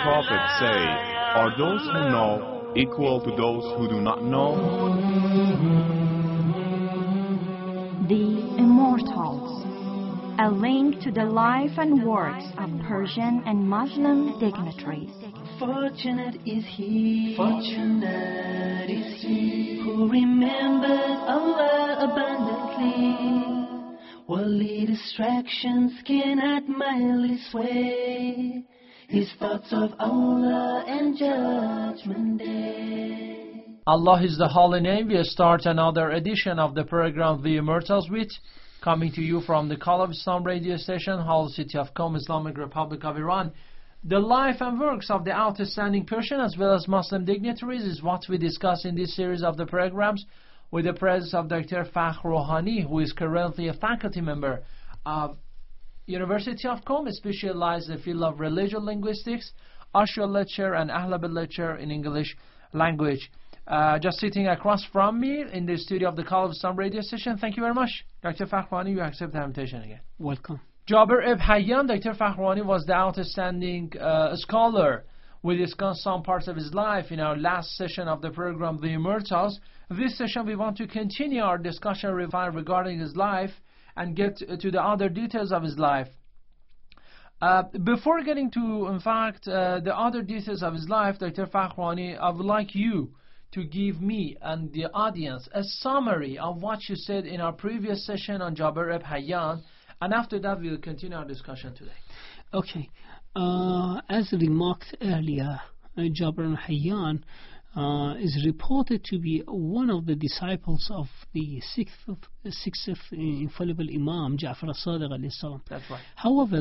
Prophet say, are those who know equal to those who do not know? The Immortals, a link to the life and works of Persian and Muslim dignitaries. Fortunate is he who remembers Allah abundantly. Worldly distractions cannot mildly sway his thoughts of Allah and Judgment Day. Allah is the holy name. We start another edition of the program The Immortals with, coming to you from the Call of Islam radio station, Holy City of Qom, Islamic Republic of Iran. The life and works of the outstanding Persian as well as Muslim dignitaries is what we discuss in this series of the programs, with the presence of Dr. Fakhr Rouhani, who is currently a faculty member of University of Qom, specialized in the field of religious linguistics, Ashura lecture and Ahlab lecture in English language. Just sitting across from me in the studio of the Call of Islam radio station. Thank you very much, Dr. Fakhr Rouhani. You accept the invitation again. Welcome. Jaber Ibn Hayyan, Dr. Fakhr Rouhani was the outstanding scholar. We discussed some parts of his life in our last session of the program, The Immortals. This session we want to continue our discussion regarding his life and get to the other details of his life. Before getting to, in fact, the other details of his life, Dr. Fakhr Rouhani, I would like you to give me and the audience a summary of what you said in our previous session on Jaber Ibn Hayyan, and after that we will continue our discussion today. Okay. As remarked earlier, Jaber Ibn Hayyan is reported to be one of the disciples of the sixth infallible Imam, Ja'far as-Sadiq alayhi salam. That's right. However,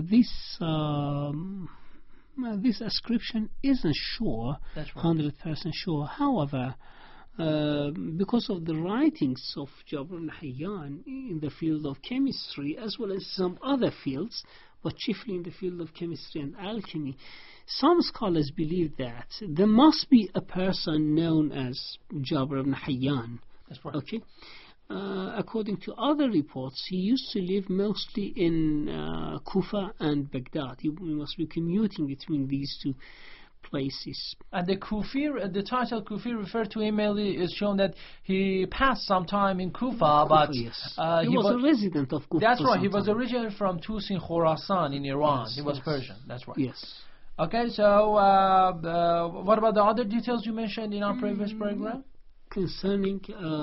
this ascription isn't sure, 100% sure. However, because of the writings of Jaber Ibn Hayyan in the field of chemistry as well as some other fields, but chiefly in the field of chemistry and alchemy, some scholars believe that there must be a person known as Jaber Ibn Hayyan. That's right. Okay. According to other reports, he used to live mostly in Kufa and Baghdad. He must be commuting between these two places. And the title Kufi referred to him mainly is shown that he passed some time in Kufa, but yes. He was a resident of Kufa. That's right. He was originally from Tus in Khorasan in Iran. Yes, he was Persian. That's right. Yes. Okay, so what about the other details you mentioned in our previous program? Concerning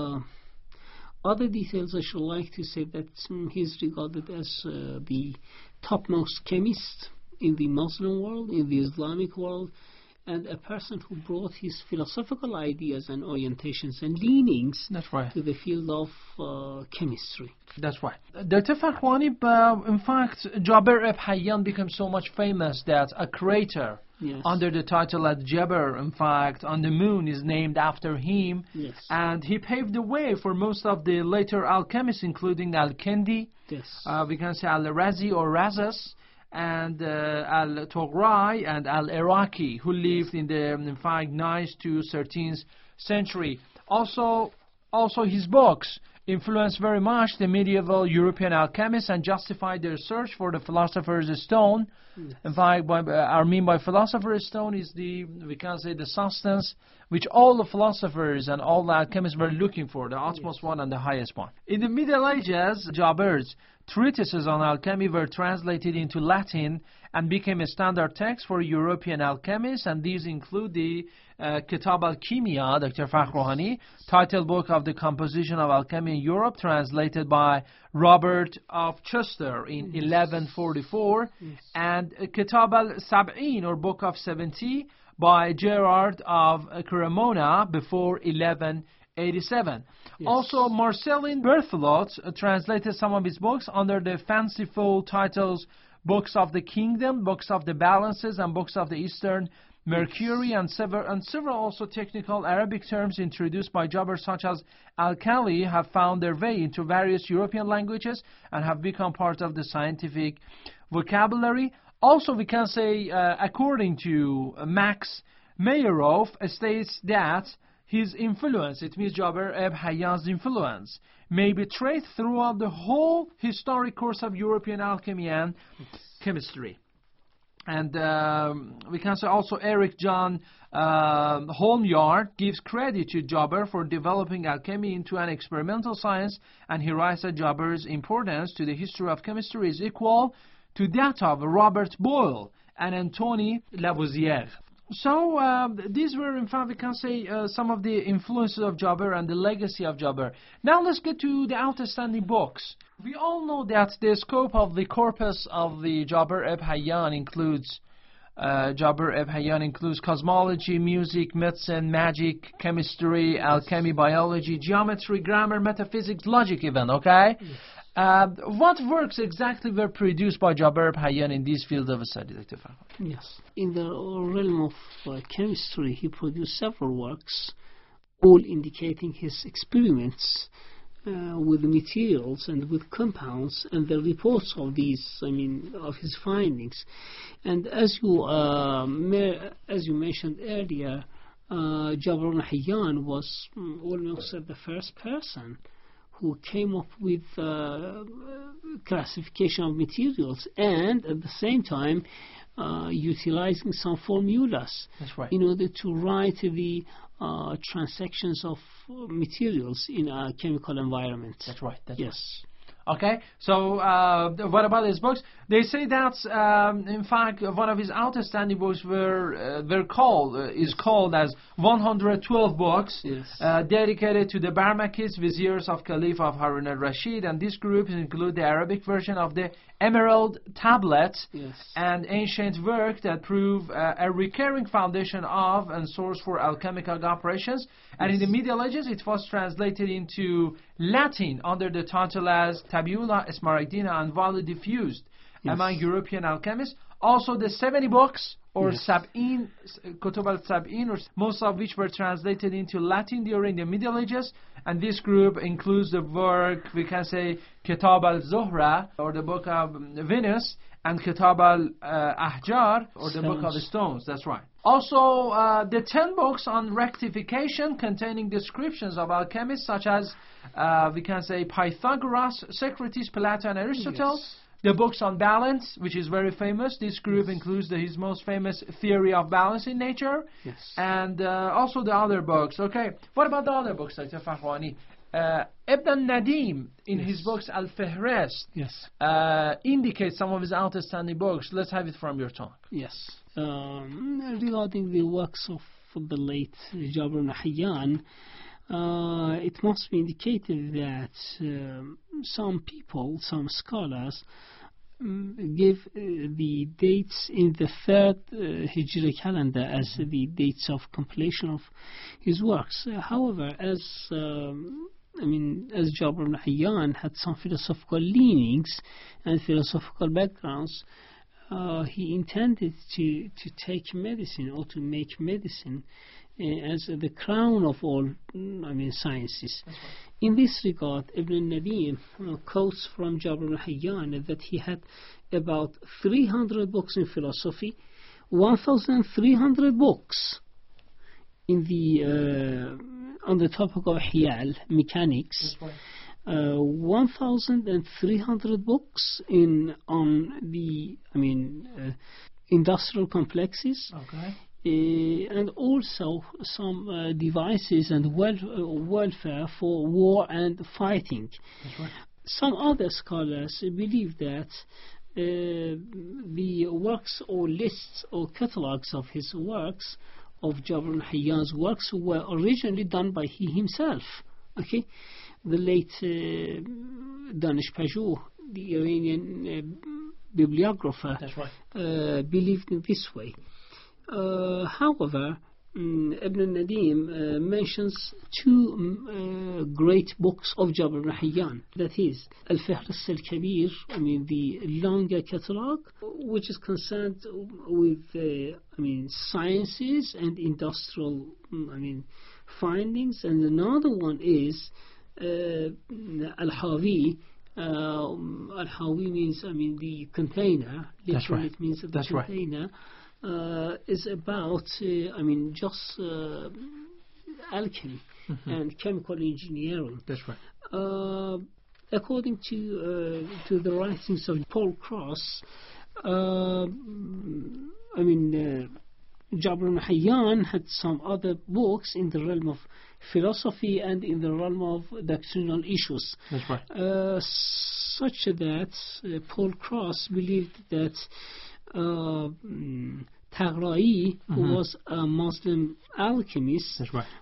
other details, I should like to say that he is regarded as the topmost chemist in the Muslim world, in the Islamic world, and a person who brought his philosophical ideas and orientations and leanings to the field of chemistry. That's right. Dr. Fakhr Rouhani, in fact, Jaber Ibn Hayyan became so much famous that a crater under the title at Jaber, in fact, on the moon is named after him. Yes. And he paved the way for most of the later alchemists, including Al-Kendi, we can say Al-Razi or Razas, and Al-Toghrai and Al-Iraqi, who lived in the 9th to 13th century. Also his books influenced very much the medieval European alchemists and justified their search for the philosopher's stone. Yes. In fact, I mean by philosopher's stone is we can say the substance which all the philosophers and all the alchemists were looking for, the utmost one and the highest one. In the Middle Ages, Jaber's treatises on alchemy were translated into Latin and became a standard text for European alchemists, and these include the Kitab al-Kimia, Dr. Fakhr Rouhani, title book of the composition of alchemy in Europe, translated by Robert of Chester in 1144, and Kitab al-Sab'in, or Book of 70, by Gerard of Cremona before 1187. Yes. Also, Marcelin Berthelot translated some of his books under the fanciful titles Books of the Kingdom, Books of the Balances, and Books of the Eastern Mercury, and several also technical Arabic terms introduced by Jaber, such as alkali, have found their way into various European languages and have become part of the scientific vocabulary. Also, we can say, according to Max Meyerhoff, states that his influence, it means Jaber Ibn Hayyan's influence, may be traced throughout the whole historic course of European alchemy and chemistry. And we can say also Eric John Holmyard gives credit to Jaber for developing alchemy into an experimental science, and he writes that Jaber's importance to the history of chemistry is equal to that of Robert Boyle and Antoine Lavoisier. So these were, in fact, we can say some of the influences of Jaber and the legacy of Jaber. Now let's get to the outstanding books. We all know that the scope of the corpus of the Jaber Ibn Hayyan includes cosmology, music, medicine, magic, chemistry, alchemy, biology, geometry, grammar, metaphysics, logic even, okay? Yes. What works exactly were produced by Jaber Ibn Hayyan in these fields of study, Dr. Farhad? Yes. In the realm of chemistry, he produced several works, all indicating his experiments with materials and with compounds and the reports of these, of his findings. And as you mentioned earlier, Jaber Ibn Hayyan was almost the first person who came up with classification of materials and at the same time utilizing some formulas. That's right. In order to write the transactions of materials in a chemical environment. That's right. Yes. Right. Okay, so what about his books? They say that, in fact, one of his outstanding books is called as 112 books, yes, dedicated to the Barmakids, viziers of Caliph of Harun al-Rashid, and these groups include the Arabic version of the Emerald Tablet, yes, and ancient work that prove a recurring foundation of and source for alchemical operations. And in the Middle Ages, it was translated into Latin under the title as Tabula Smaragdina and widely diffused among European alchemists. Also, the 70 books, or Sab'in, Kutub al-Sab'in, most of which were translated into Latin during the Middle Ages. And this group includes the work, we can say, Kitab al-Zuhra, or the Book of Venus, and Kitab al-Ahjar, or the Book of the Stones. That's right. Also, the 10 books on rectification containing descriptions of alchemists such as, we can say, Pythagoras, Socrates, Plato, and Aristotle. Yes. The books on balance, which is very famous. This group includes his most famous theory of balance in nature. Yes. And also the other books. Okay, what about the other books, Dr. Farhani? Ibn Nadim, in his books Al-Fihrist, indicates some of his outstanding books. Let's have it from your tongue. Yes. Regarding the works of the late Jaber Ibn Hayyan, it must be indicated that some people, some scholars, give the dates in the third Hijri calendar as the dates of completion of his works. However, as Jaber Ibn Hayyan had some philosophical leanings and philosophical backgrounds, he intended to take medicine or to make medicine as the crown of all sciences. Right. In this regard, Ibn Nadim quotes from Jaber Ibn Hayyan that he had about 300 books in philosophy, 1,300 books in the on the topic of Hiyal, mechanics, 1,300 books on the industrial complexes. Okay. And also some devices and welfare for war and fighting. That's right. Some other scholars believe that the works or lists or catalogues of his works, of Jaber Ibn Hayyan's works, were originally done by he himself. Okay, the late Danish Pajou, the Iranian bibliographer, that's right, believed in this way. However, Ibn Nadim mentions two great books of Jaber Ibn Hayyan. That is Al-Fihrist al-Kabir, the longer catalogue, which is concerned with sciences and industrial findings, and another one is Al-Hawi. Al-Hawi means the container. That's right. It means the container. Right. Is about just alchemy and chemical engineering. That's right. According to the writings of Paul Cross, Jabr ibn Hayyan had some other books in the realm of philosophy and in the realm of doctrinal issues. That's right. Such that Paul Cross believed that Taghra'i, who was a Muslim alchemist, that's right,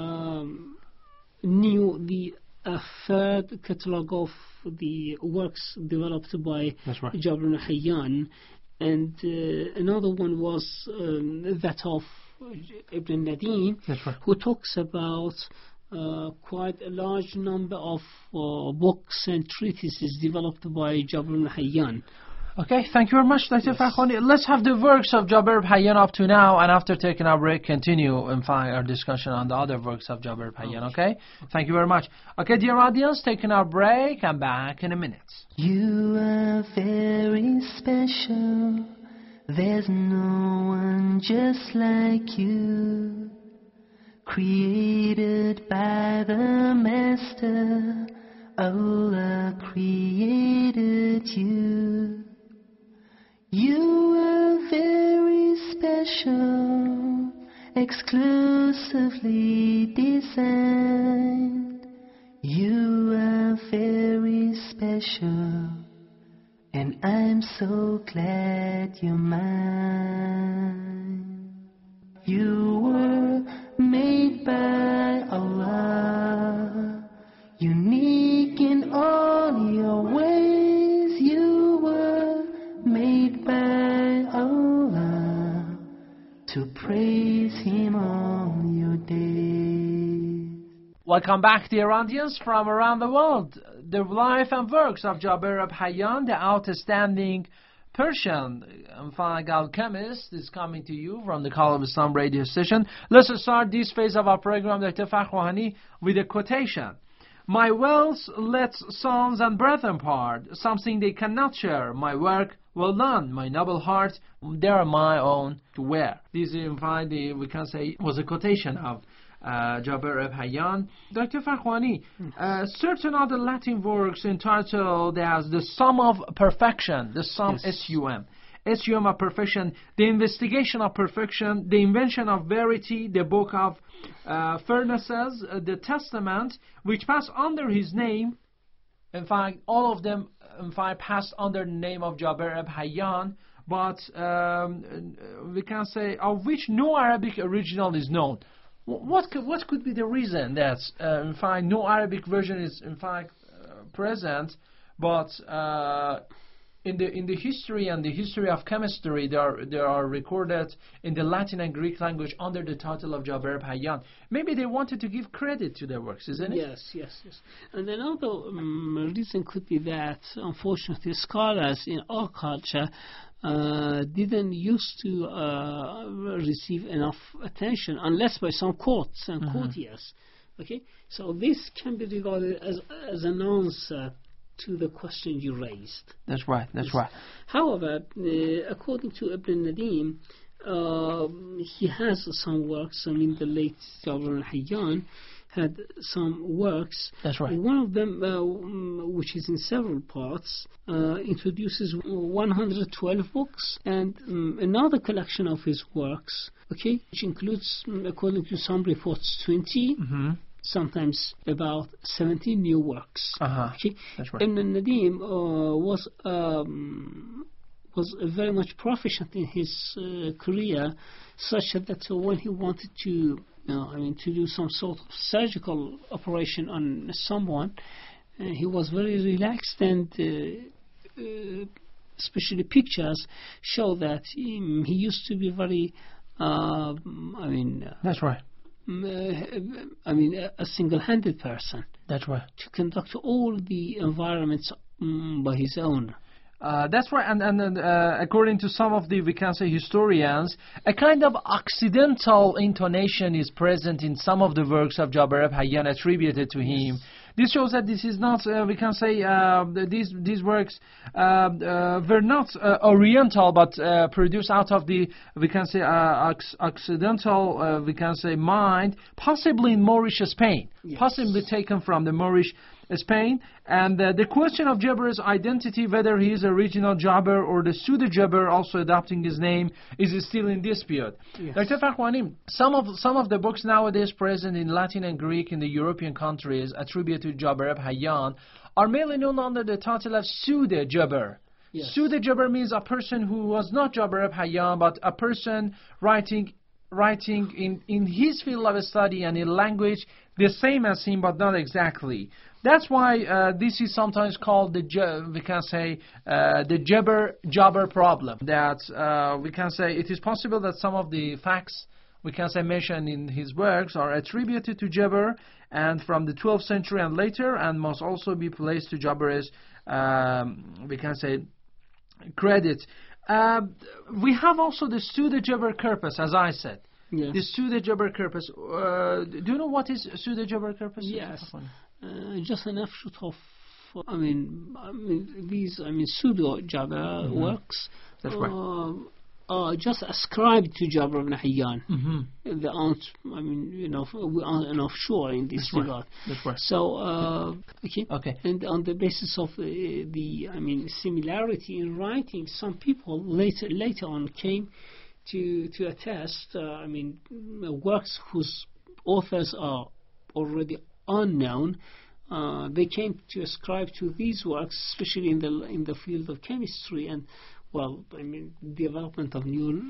knew the third catalogue of the works developed by Jabr ibn Hayyan, and another one was that of Ibn Nadim, who talks about quite a large number of books and treatises developed by Jabr ibn Hayyan. Okay, thank you very much, Dr. Fakhwani. Let's have the works of Jabr ibn Hayyan up to now, and after taking our break, continue in fact our discussion on the other works of Jabr ibn Hayyan, okay? Thank you very much. Okay, dear audience, taking our break, and back in a minute. You are very special. There's no one just like you. Created by the Master, Allah created you. You are very special, exclusively designed. You are very special, and I'm so glad you're mine. You were made by Allah, unique in all your ways. You were made by Allah to praise Him all your days. Welcome back, dear audience, from around the world. The life and works of Jabr ibn Hayyan, the outstanding Persian alchemist, is coming to you from the Call of Islam radio station. Let's start this phase of our program, Dr. Fakhwani, with a quotation. My wealth lets sons and brethren part, something they cannot share. My work well done, my noble heart, they are my own to wear. This, in fact, we can say, was a quotation of Jabr ibn Hayyan. Dr. Fakhwani, certain other Latin works entitled as The Sum of Perfection, the Sum, S-U-M. S-U-M of Perfection, The Investigation of Perfection, The Invention of Verity, the Book of Furnaces, the Testament, which passed under his name. In fact, all of them, in fact, passed under the name of Jabr ibn Hayyan, but we can say of which no Arabic original is known. What could be the reason that, in fact, no Arabic version is, in fact, present, but in the history and the history of chemistry, they are recorded in the Latin and Greek language under the title of Jabr ibn Hayyan. Maybe they wanted to give credit to their works, isn't it? Yes. And another reason could be that, unfortunately, scholars in our culture didn't used to receive enough attention unless by some courts and courtiers. Okay, so this can be regarded as an answer to the question you raised. That's right. However, according to Ibn Nadim, he has some works. I mean, the late Jabr ibn Hayyan had some works. That's right. One of them, which is in several parts, introduces 112 books, and another collection of his works, okay, which includes, according to some reports, 20, sometimes about 17 new works. Okay? That's right. Ibn Nadim was very much proficient in his career, such that when he wanted to to do some sort of surgical operation on someone, he was very relaxed, and especially pictures show that he used to be very, that's right. A single-handed person. That's right. To conduct all the environments by his own. That's right, and according to some of the, we can say, historians, a kind of Occidental intonation is present in some of the works of Jabr ibn Hayyan attributed to him. This shows that this is not, we can say, these works were not Oriental, but produced out of the, we can say, Occidental, we can say, mind, possibly in Moorish Spain, possibly taken from the Moorish Spain. And the question of Jaber's identity, whether he is original Jaber or the pseudo Jaber also adopting his name, is still in dispute. Yes. Dr. Fakhwani, some of the books nowadays present in Latin and Greek in the European countries attributed to Jaber ibn Hayyan are mainly known under the title of pseudo Jaber. Yes. Pseudo Jaber means a person who was not Jaber ibn Hayyan, but a person writing in his field of study and in language the same as him, but not exactly. That's why this is sometimes called the Jaber problem. That we can say it is possible that some of the facts we can say mentioned in his works are attributed to Jaber and from the 12th century and later, and must also be placed to Jaber's we can say credit. We have also the pseudo Jaber corpus, as I said. Yes. The pseudo Jaber corpus. Do you know what is pseudo Jaber corpus? Yes. Just an offshoot of, these pseudo Jaber works. That's right. Just ascribed to Jaber ibn Hayyan. The an offshore in this regard. That's right. So, okay. And on the basis of the similarity in writing, some people later on came to attest. Works whose authors are already unknown. They came to ascribe to these works, especially in the field of chemistry and. Development of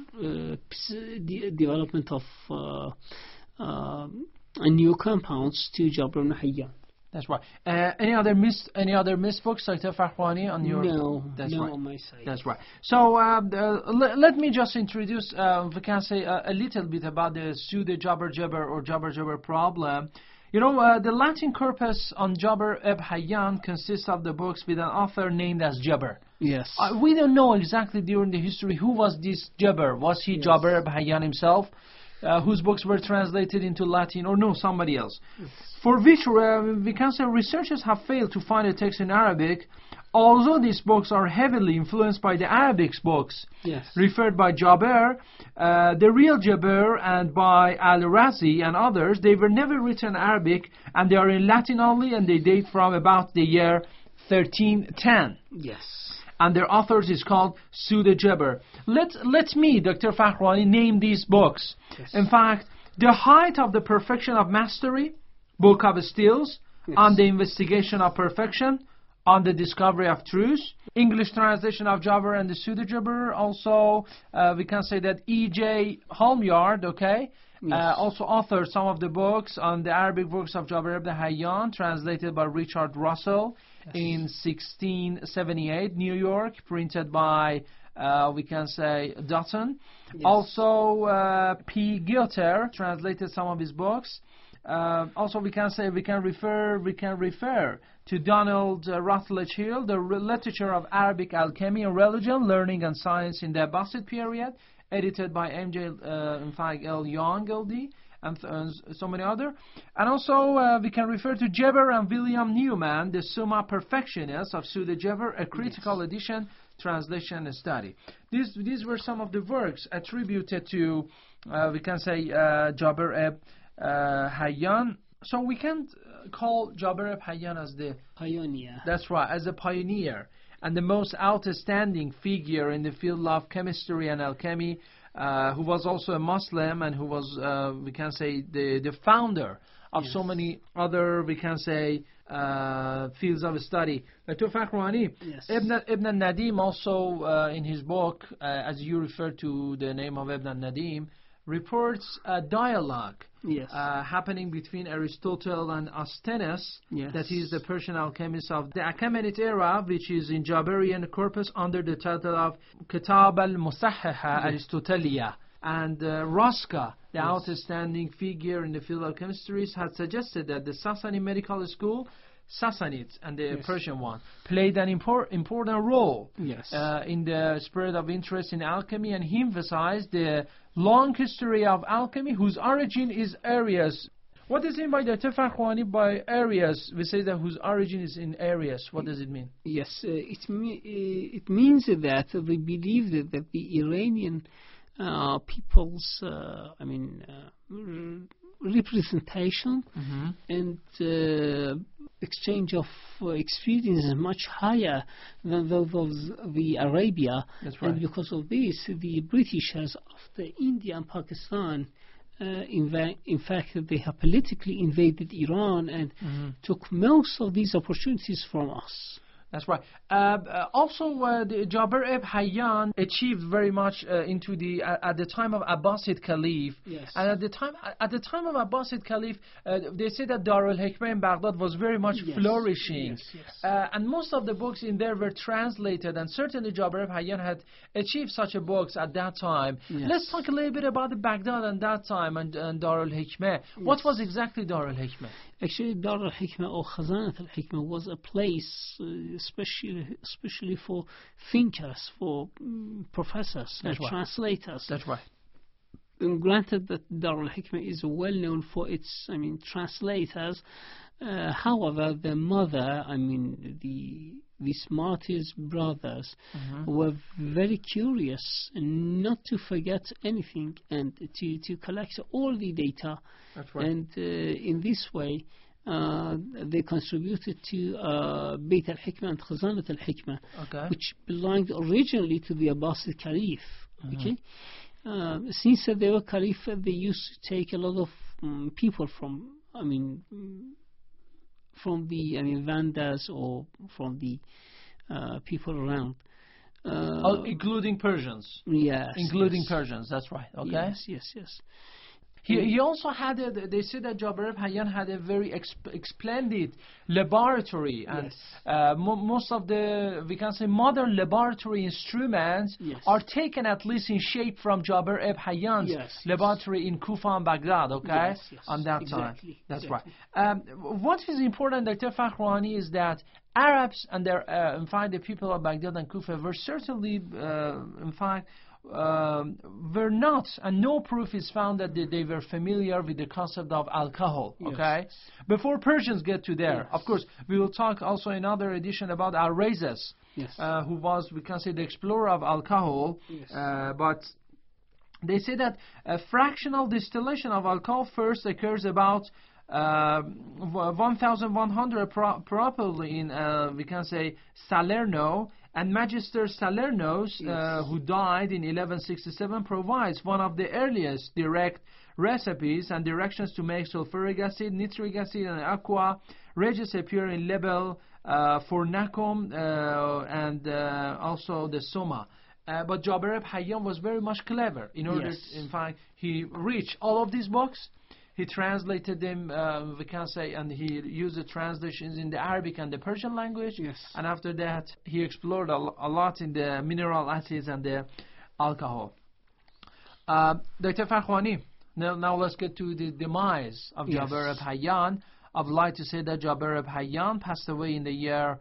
new compounds to Jaber ibn Hayyan. That's right. Any other missed books, Dr. Fakhwani, on your? No, that's no, right. on my side. That's right. So let me just introduce, we can say a little bit about the pseudo Jaber or Jaber problem. The Latin corpus on Jaber ibn Hayyan consists of the books with an author named as Jaber. Yes. We don't know exactly during the history who was this Jaber. Was he Jaber ibn Hayyan himself, whose books were translated into Latin, or no, somebody else? Yes. For which we can say researchers have failed to find a text in Arabic, although these books are heavily influenced by the Arabic books referred by Jaber, the real Jaber, and by Al-Razi and others. They were never written in Arabic, and they are in Latin only, and they date from about the year 1310. Yes. And their authors is called pseudo Jaber. Let me, Dr. Fakhwani, name these books. Yes. In fact, The Height of the Perfection of Mastery, Book of Stills, On the Investigation of Perfection, On the Discovery of Truth, English translation of Jaber and the pseudo Jaber. Also, we can say that E.J. Holmyard, also authored some of the books on the Arabic works of Jaber ibn Hayyan, translated by Richard Russell. In 1678, New York, printed by, we can say, Dutton. Yes. Also, P. Gilter translated some of his books. Also, we can refer to Donald Rutledge Hill, the literature of Arabic alchemy and religion, learning and science in the Abbasid period, edited by M.J. L. Young, LD. And so many other. And also we can refer to Jaber and William Newman, the Summa Perfectionis of Pseudo Jaber, a critical edition, translation and study. These were some of the works attributed to, we can say, Jaber ibn Hayyan. So we can call Jaber ibn Hayyan as the pioneer. That's right, as a pioneer and the most outstanding figure in the field of chemistry and alchemy, who was also a Muslim and who was, we can say, the founder of so many other, we can say, fields of study. Dr. Fakhwani, Ibn Nadim also, in his book, as you refer to the name of Ibn Nadim, reports a dialogue happening between Aristotle and Asthenes, that is the Persian alchemist of the Achaemenid era, which is in Jaberian corpus under the title of Kitab al-Musahhaha Aristotelia. And Raska, the outstanding figure in the field of chemistry, had suggested that the Sasani medical school, Sassanids and the Persian one, played an important role in the spread of interest in alchemy, and he emphasized the long history of alchemy whose origin is Arius. What does it mean by Dr. Fakhwani by Arius? We say that whose origin is in Arius. What does it mean? Yes, it means that we believe that the Iranian people's representation and exchange of experience is much higher than those of the Arabia. That's right. And because of this, the British, after India and Pakistan, in fact, they have politically invaded Iran and took most of these opportunities from us. That's right. Also, the Jabir ibn Hayyan achieved very much into the at the time of Abbasid Caliph. Yes. And at the time of Abbasid Caliph, they say that Darul Hikmah in Baghdad was very much flourishing. And most of the books in there were translated, and certainly Jabir ibn Hayyan had achieved such a books at that time. Let's talk a little bit about the Baghdad and that time and Darul Hikmah. What was exactly Darul Hikmah? Actually, Dar al-Hikmah or Khazanat al-Hikmah was a place especially for thinkers, for professors and translators. That's right. And granted that Dar al-Hikmah is well known for its, translators. However, the mother, the Smarties brothers were very curious not to forget anything and to collect all the data. That's right. And in this way, they contributed to Bayt al-Hikmah and Khazanat al-Hikmah, which belonged originally to the Abbasid Caliph. Okay, since they were Caliph, they used to take a lot of people from the Vandas or from the people around. Including Persians. Yes. Including Persians, that's right. Okay. Yes. He also had they said that Jabir ibn Hayyan had a very splendid laboratory, and most of the, we can say, modern laboratory instruments are taken at least in shape from Jabir ibn Hayyan's laboratory in Kufa and Baghdad, on that time. That's right. What is important, Dr. Fakhrani, is that Arabs and in fact the people of Baghdad and Kufa were certainly were not, and no proof is found that they were familiar with the concept of alcohol. Before Persians get to there, of course, we will talk also in another edition about Al-Razas, who was, we can say, the explorer of alcohol. But they say that a fractional distillation of alcohol first occurs about 1100 probably in we can say Salerno, and Magister Salernos, who died in 1167, provides one of the earliest direct recipes and directions to make sulfuric acid, nitric acid, and aqua regis appear in label for Nacum and also the Soma. But Jabir ibn Hayyan was very much clever. In order, in fact, he reached all of these books. He translated them, we can say, and he used the translations in the Arabic and the Persian language. And after that, he explored a lot in the mineral acids and the alcohol. Dr. Fakhrani, now let's get to the demise of Jabir ibn Hayyan. I would like to say that Jabir ibn Hayyan passed away in the year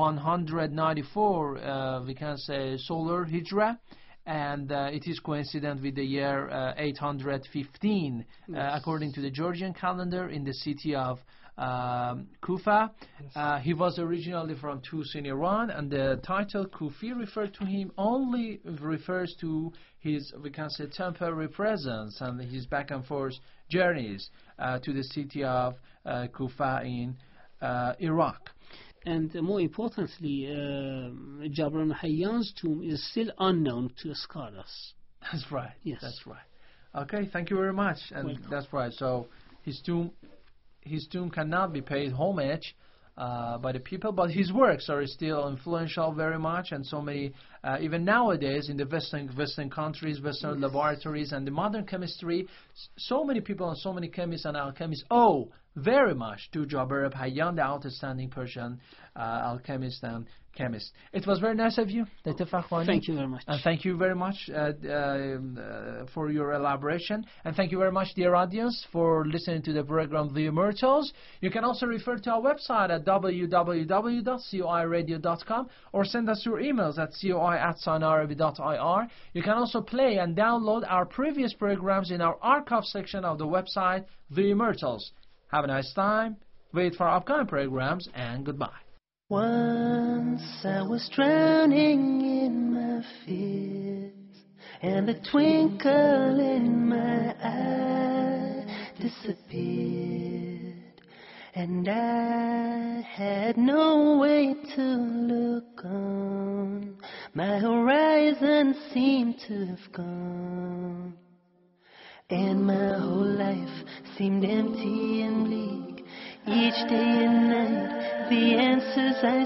194, we can say, Solar Hijrah. And it is coincident with the year 815, according to the Georgian calendar, in the city of Kufa. He was originally from Tus in Iran, and the title Kufi referred to him only refers to his, we can say, temporary presence and his back and forth journeys to the city of Kufa in Iraq. And more importantly, Jabir ibn Hayyan's tomb is still unknown to scholars. That's right. Yes, that's right. Okay, thank you very much. And welcome. That's right. So his tomb cannot be paid homage by the people, but his works are still influential very much, and so many, even nowadays in the Western countries, Western laboratories, and the modern chemistry, so many people and so many chemists and alchemists owe very much to Jabir ibn Hayyan, the outstanding Persian alchemist and chemist. It was very nice of you, Dr. Fakhrani. Thank you very much. And thank you very much for your elaboration. And thank you very much, dear audience, for listening to the program The Immortals. You can also refer to our website at www.coiradio.com or send us your emails at coi@sanarabi.ir. You can also play and download our previous programs in our archive section of the website The Immortals. Have a nice time. Wait for upcoming programs, and goodbye. Once I was drowning in my fears, and the twinkle in my eye disappeared, and I had no way to look on. My horizon seemed to have gone, and my whole life seemed empty and bleak. Each day and night the answers I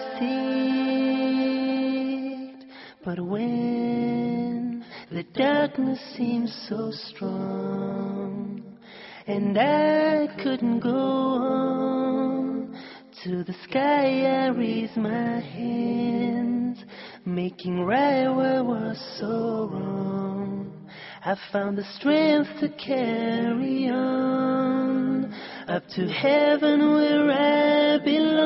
seeked. But when the darkness seemed so strong and I couldn't go on, to the sky I raised my hands, making right what was so wrong. I found the strength to carry on, up to heaven where I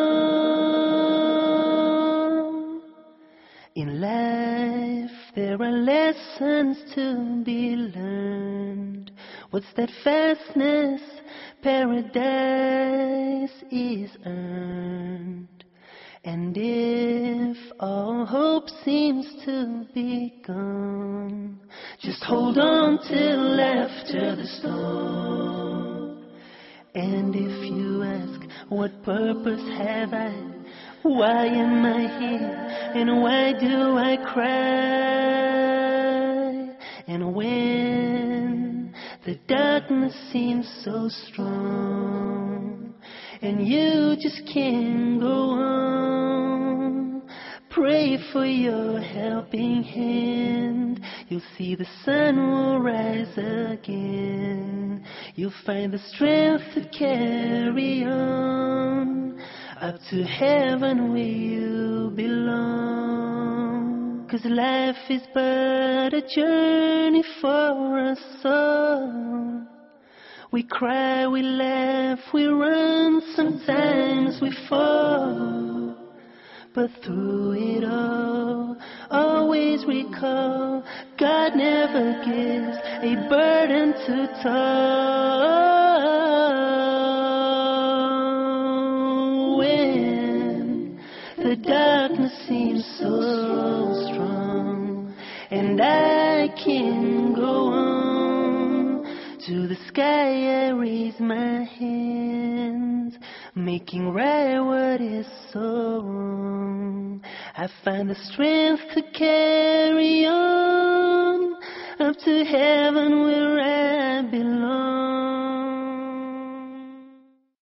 belong. In life there are lessons to be learned. What's that fastness? Paradise is earned. And if all hope seems to be gone, just hold on till after the storm. And if you ask, what purpose have I? Why am I here? And why do I cry? And when the darkness seems so strong and you just can't go on, pray for your helping hand. You'll see the sun will rise again. You'll find the strength to carry on, up to heaven where you belong. 'Cause life is but a journey for us all. We cry, we laugh, we run, sometimes we fall. But through it all, always recall, God never gives a burden too tall. When the darkness seems so strong and I can't go on, to the sky I raise my hands, making right what is so wrong. I find the strength to carry on, up to heaven where I belong.